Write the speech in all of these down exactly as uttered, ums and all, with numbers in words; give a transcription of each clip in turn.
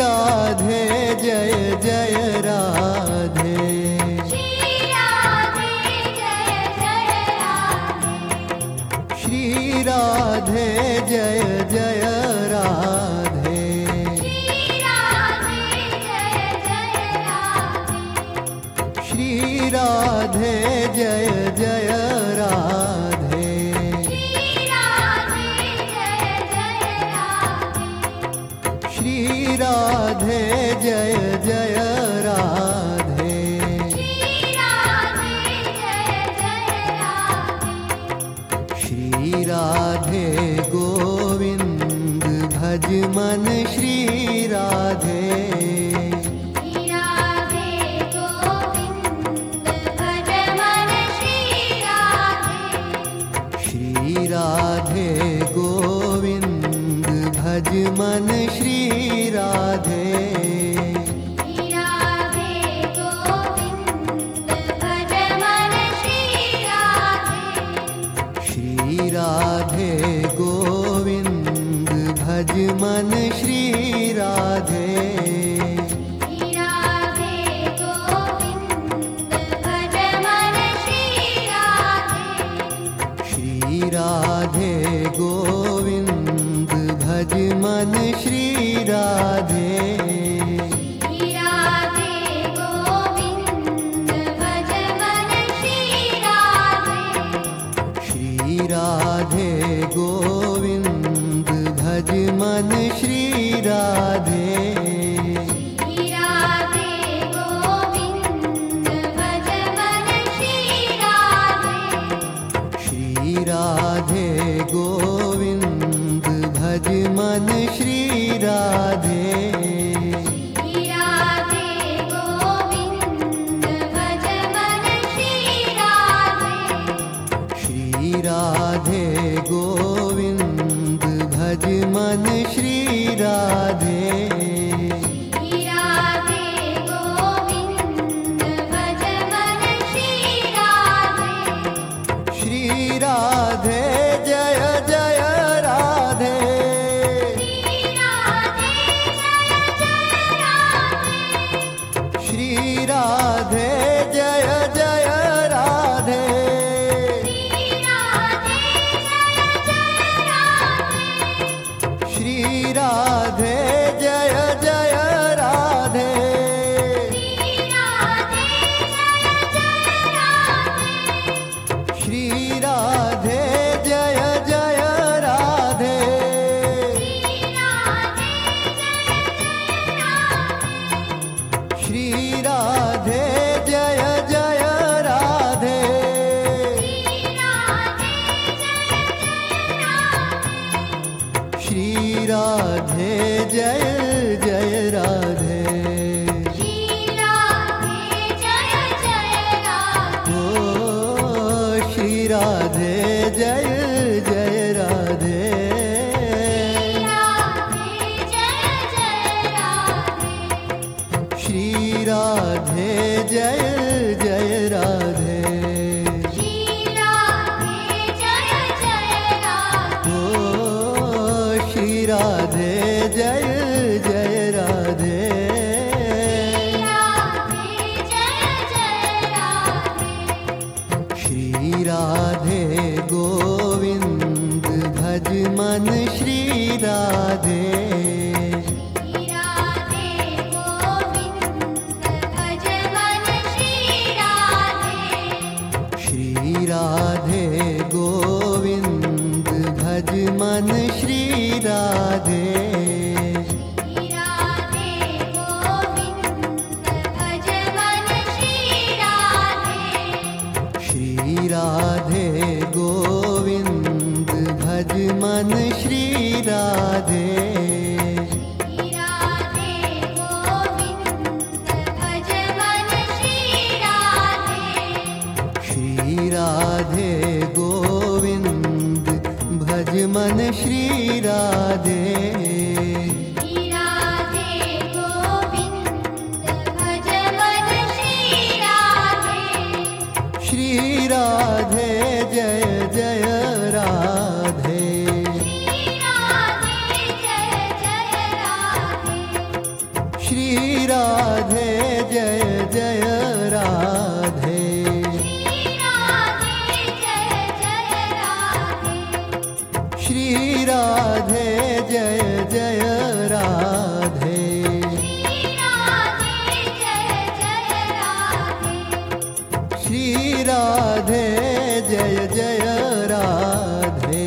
राधे जय जय राधे, श्री राधे जय जय राधे, श्री राधे जय जय राधे, श्री राधे जय जय राधे, श्री राधे जय जय राधे, श्री राधे गोविंद भज मन श्री राधे, श्री राधे गोविंद भज मन श्री राधे, श्री राधे गोविंद भज मन श्री राधे, श्री राधे गोविंद भज मन श्री राधे, श्री राधे गोविंद भज मन श्री राधे, श्री राधे गोविंद भज मन श्री राधे, श्री राधे गोविंद भज मन श्री राधे, श्री राधे जय जय राधे, श्री राधे जय जय राधे, श्री राधे जय जय राधे, श्री राधे जय जय राधे, श्री राधे जय जय राधे, श्री राधे जय जय राधे, ओ श्री राधे जय जय राधे, श्री राधे जय जय राधे, ओ श्री राधे जय जय राधे, श्री राधे गोविंद भज मन श्री राधे, श्री राधे गोविंद भज मन श्री राधे, श्री राधे गोविंद भज मन श्री राधे, श्री राधे गोविंद भज मन श्री राधे, श्री राधे जय जय राधे, श्री राधे जय श्री राधे जय जय राधे श्री राधे जय जय राधे श्री राधे जय जय राधे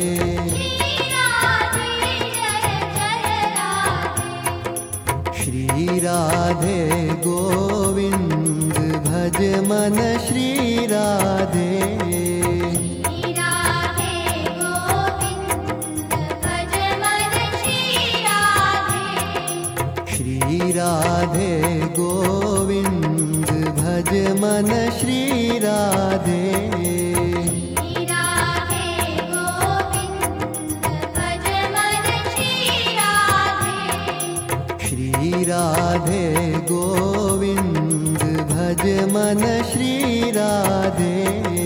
श्री राधे गोविंद भज मन श्री राधे श्री राधे गोविंद भज मन श्री राधे श्री राधे गोविंद भज मन श्री राधे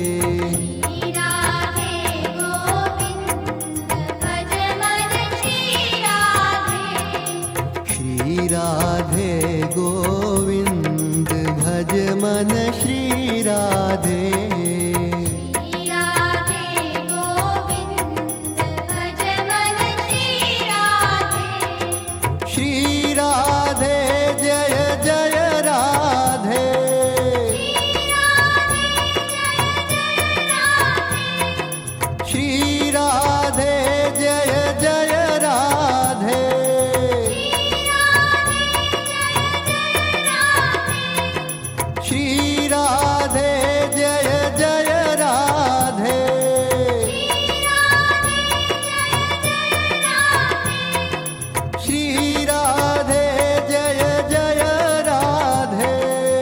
श्री राधे गोविंद भज मन श्री राधे श्री राधे जय जय राधे श्री राधे जय जय राधे श्री राधे जय जय राधे श्री राधे जय जय राधे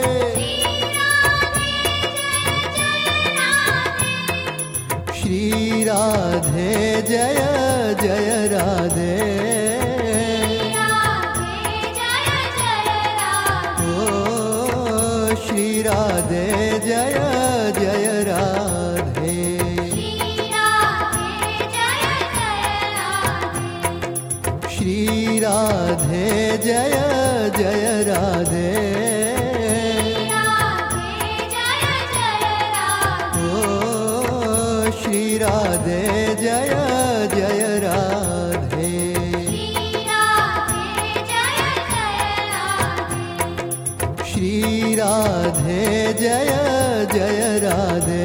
श्री राधे जय जय राधे ओ श्री राधे जय जय राधे श्री राधे जय जय राधे ओ श्री राधे जय जय राधे श्री राधे जय जय राधे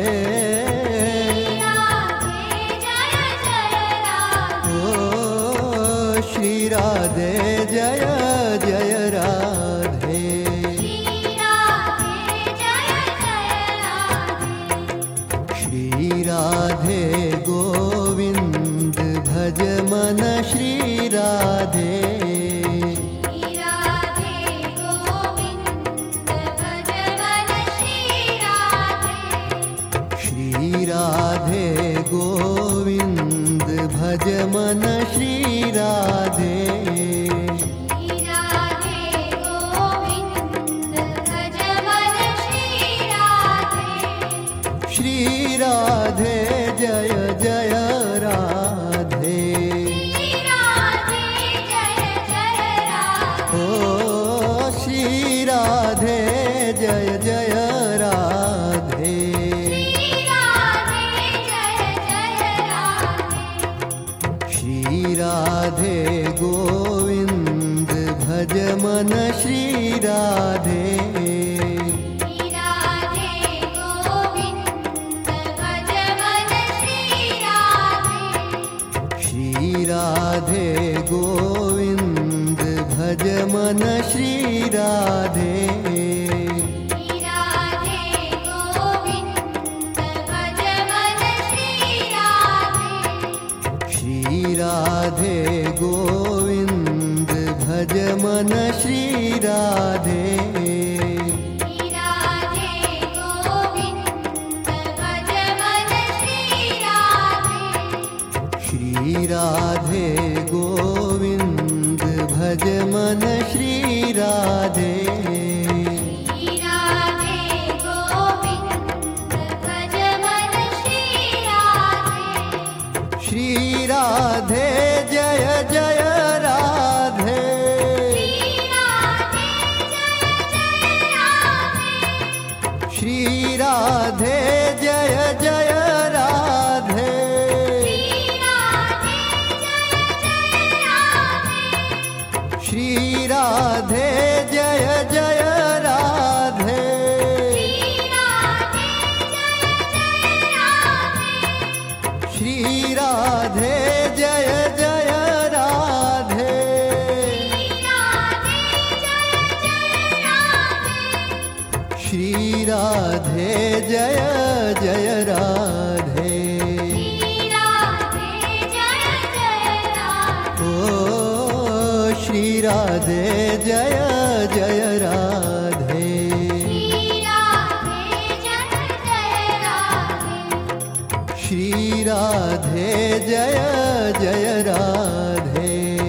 ओ श्री राधे जय जय राधे श्री राधे गोविंद भज मन श्री राधे श्री राधे गोविंद भज मन श्री राधे श्री राधे जय जय राधे ओ श्री राधे जय जय राधे श्री राधे गोविंद भज मन श्री राधे श्री राधे गोविंद भज मन श्री राधे श्री राधे गोविंद भज मन श्री राधे श्री राधे गोविंद भज मन श्री राधे श्री राधे जय जय राधे श्री राधे जय जय राधे। श्री राधे जय जय राधे। श्री राधे जय जय राधे। ओ श्री राधे जय जय राधे। श्री राधे जय जय राधे।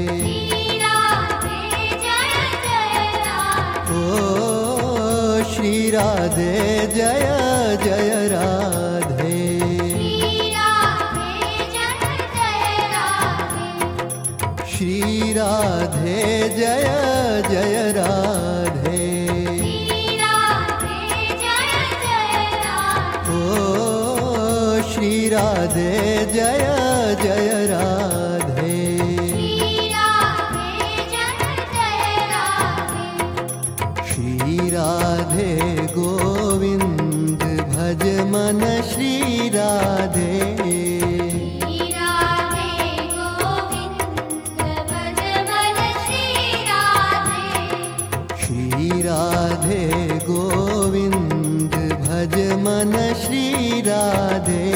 ओ श्री राधे जय जय राधे। श्री राधे जय जय राधे। ओ श्री राधे जय जय राधे। श्री राधे गोविंद भज मन श्री राधे। श्री राधे गोविंद भज मन श्री राधे।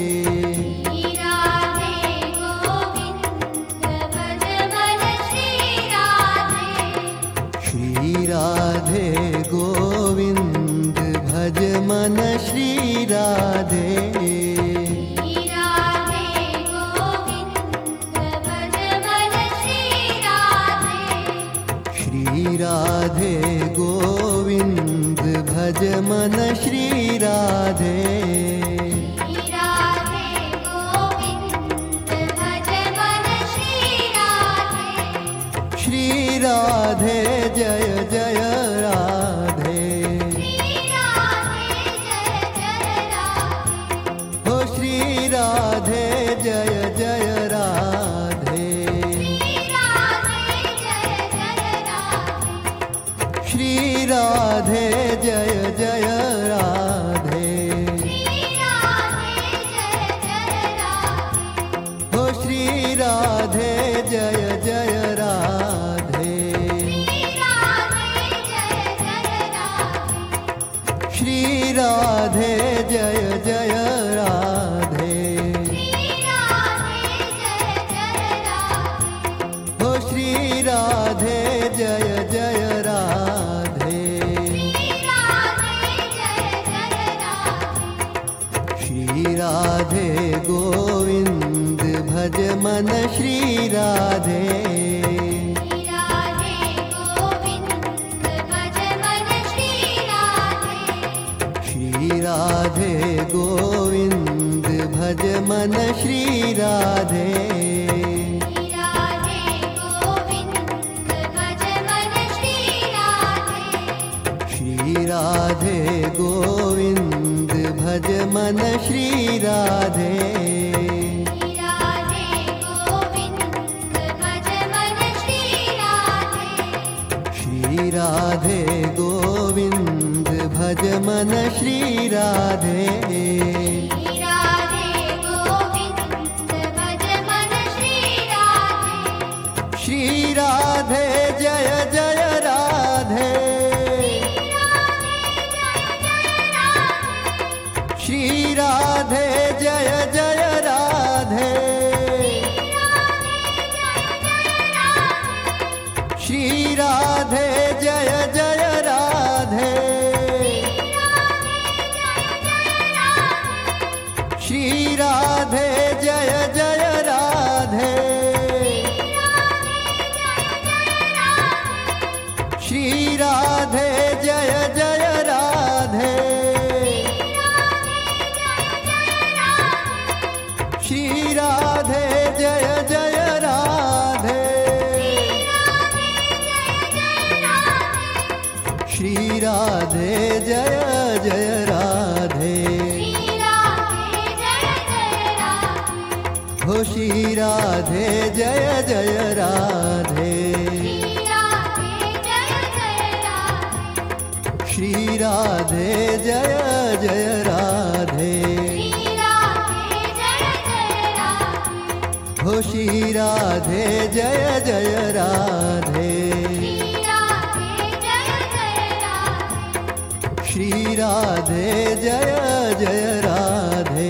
श्री राधे गोविंद भज मन श्री राधे। श्री राधे गोविंद भज मन श्री राधे। श्री राधे जय जय राधे। हो श्री राधे जय जय राधे। श्री राधे जय जय राधे। हो श्री राधे जय जय राधे। श्री राधे जय जय राधे। हो श्री राधे जय जय राधे। श्री राधे गोविंद भज मन श्री राधे। श्री राधे गोविंद भज मन श्री राधे। श्री राधे गोविंद भज मन श्री राधे। श्री राधे गोविंद भज मन श्री राधे। श्री राधे जय जय राधे। श्री राधे जय जय राधे। श्री राधे जय जय राधे। श्री राधे जय जय राधे। श्री राधे जय जय राधे। श्री राधे जय जय राधे। श्री राधे जय जय राधे। हो श्री राधे जय जय राधे। जय जय राधे। हो श्री राधे जय जय राधे। श्री राधे जय जय राधे।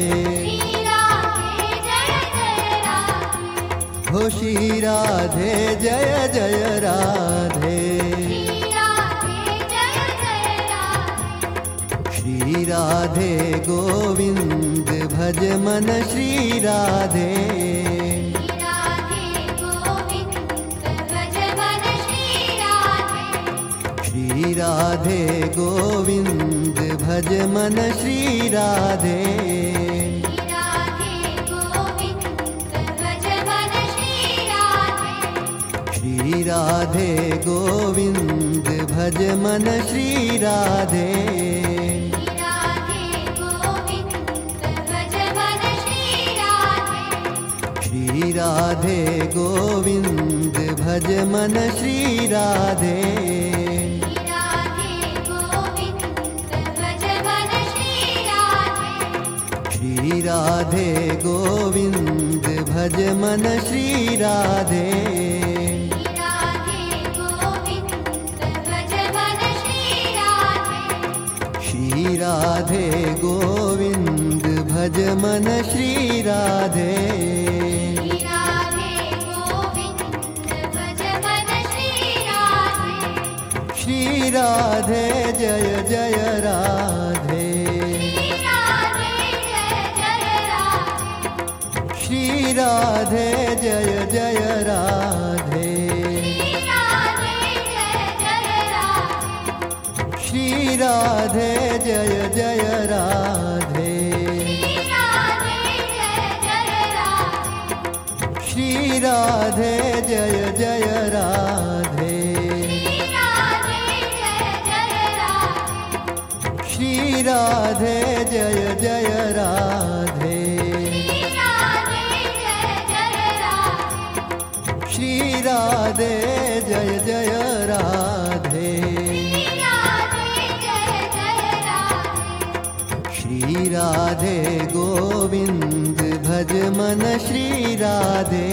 हो श्री राधे जय जय राधे। श्री राधे गोविंद भज मन श्री राधे। श्री राधे गोविंद भज मन श्री राधे। श्री राधे गोविंद भज मन श्री राधे। श्री राधे गोविंद भज मन श्री राधे। श्री राधे गोविंद भज मन श्री राधे। श्री राधे गोविंद भज मन श्री राधे। श्री राधे जय जय राधे। श्री राधे जय जय राधे। श्री राधे जय जय राधे। श्री राधे जय जय राधे। श्री राधे जय जय राधे। श्री राधे जय जय राधे। श्री राधे गोविंद भज मन श्री राधे।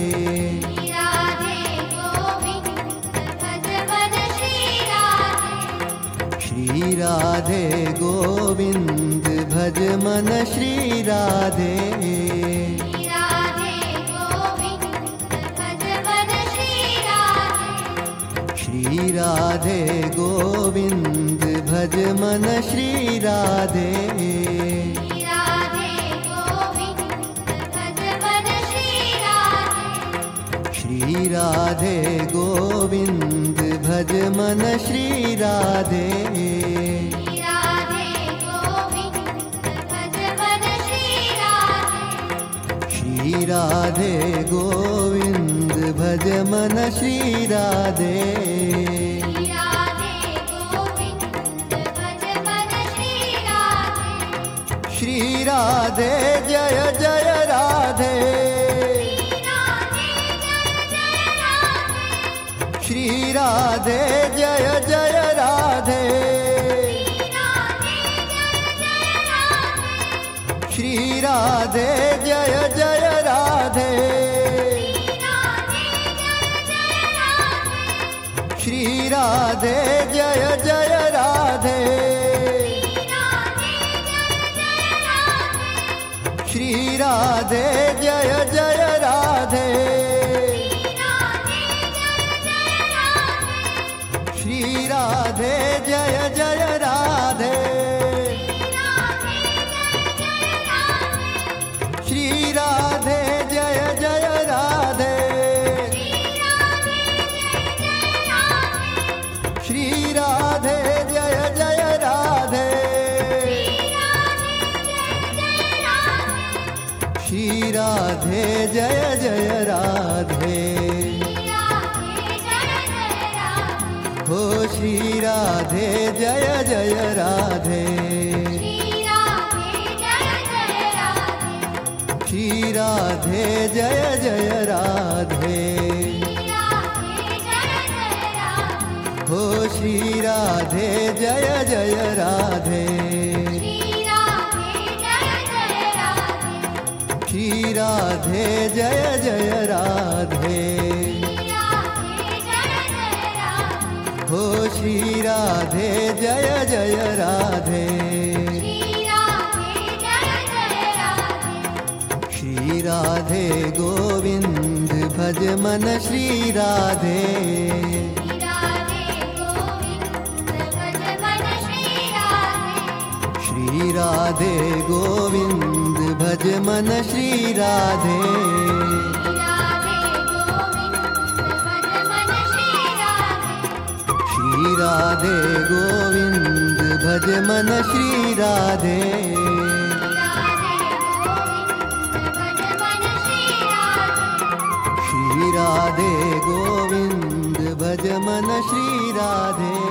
श्री राधे गोविंद भज मन श्री राधे। श्री राधे गोविंद भज मन श्री राधे। श्री राधे गोविंद भज मन श्री राधे। श्री राधे गोविंद भज मन श्री राधे। श्री राधे जय जय राधे। श्री राधे जय जय राधे। श्री राधे जय जय राधे। श्री राधे जय जय राधे। श्री राधे जय जय राधे। श्री राधे जय जय राधे। श्री राधे जय जय राधे। श्री राधे जय जय राधे। श्री राधे जय जय राधे। हो श्री राधे जय जय राधे। श्री राधे जय जय राधे। हो श्री राधे जय जय राधे श्री राधे जय जय राधे हो श्री राधे जय जय राधे श्री राधे गोविंद भज मन श्री राधे श्री राधे गोविंद भज मन श्री राधे श्री राधे गोविंद भज मन श्री राधे श्री राधे गोविंद भज मन श्री राधे